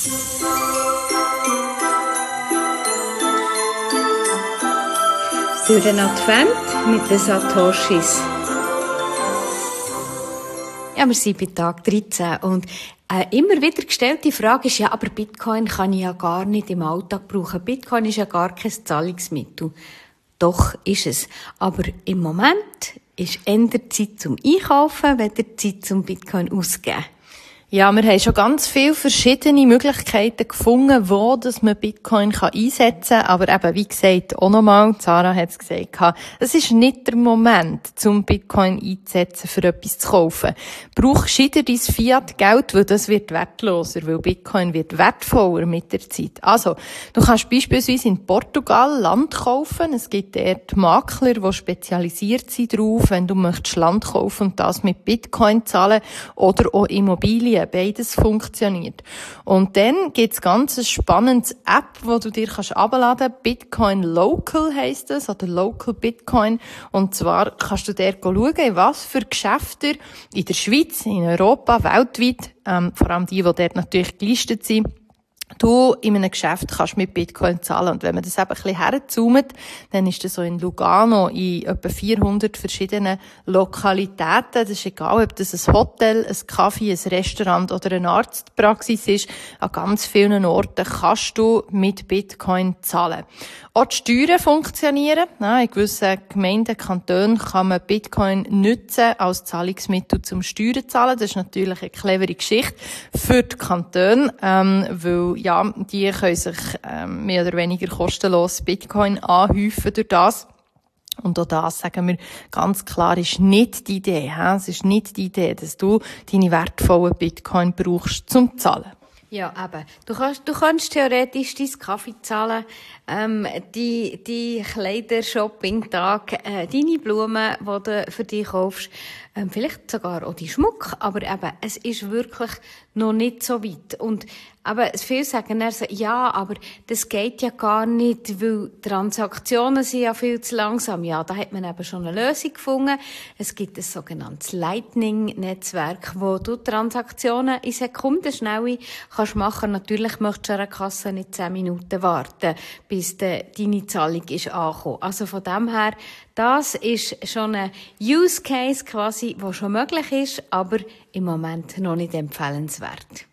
Durch den Advent mit den Satoshis. Ja, wir sind bei Tag 13 und immer wieder gestellte Frage ist, ja, aber Bitcoin kann ich ja gar nicht im Alltag brauchen. Bitcoin ist ja gar kein Zahlungsmittel. Doch ist es. Aber im Moment ist eher Zeit zum Einkaufen, weder Zeit zum Bitcoin auszugeben. Ja, wir haben schon ganz viele verschiedene Möglichkeiten gefunden, wo dass man Bitcoin einsetzen kann. Aber eben, wie gesagt, auch nochmal, Sarah hat es gesagt, es ist nicht der Moment, zum Bitcoin einzusetzen, für etwas zu kaufen. Brauch gescheiter dein Fiat-Geld, weil das wird wertloser, weil Bitcoin wird wertvoller mit der Zeit. Also, du kannst beispielsweise in Portugal Land kaufen. Es gibt dort Makler, die spezialisiert sind drauf, wenn du möchtest Land kaufen und das mit Bitcoin zahlen oder auch Immobilien. Beides funktioniert. Und dann gibt's ganz ein spannendes App, wo du dir herunterladen kannst. Bitcoin Local heisst es, oder Local Bitcoin. Und zwar kannst du dort schauen, in was für Geschäfte in der Schweiz, in Europa, weltweit, vor allem die dort natürlich gelistet sind, du in einem Geschäft kannst mit Bitcoin zahlen. Und wenn man das eben ein bisschen herzoomt, dann ist das so in Lugano in etwa 400 verschiedenen Lokalitäten. Das ist egal, ob das ein Hotel, ein Café, ein Restaurant oder eine Arztpraxis ist. An ganz vielen Orten kannst du mit Bitcoin zahlen. Auch die Steuern funktionieren. In gewissen Gemeinden, Kantonen kann man Bitcoin nutzen als Zahlungsmittel zum Steuern zahlen. Das ist natürlich eine clevere Geschichte für die Kantone, weil ja, die können sich mehr oder weniger kostenlos Bitcoin anhäufen durch das. Und auch das, sagen wir ganz klar, ist nicht die Idee. Es ist nicht die Idee, dass du deine wertvollen Bitcoin brauchst zum Zahlen. Ja, eben. Du kannst theoretisch dein Kaffee zahlen, die Kleider-Shopping-Tag, deine Blumen, die du für dich kaufst, vielleicht sogar auch die Schmuck, aber eben, es ist wirklich noch nicht so weit. Und aber viele sagen dann so, ja, aber das geht ja gar nicht, weil Transaktionen sind ja viel zu langsam. Ja, da hat man eben schon eine Lösung gefunden. Es gibt ein sogenanntes Lightning-Netzwerk, wo du Transaktionen in Sekunden schnell kannst machen. Natürlich möchtest du an einer Kasse nicht 10 Minuten warten, bis deine Zahlung ist angekommen. Also von dem her, das ist schon ein Use Case quasi, der schon möglich ist, aber im Moment noch nicht empfehlenswert.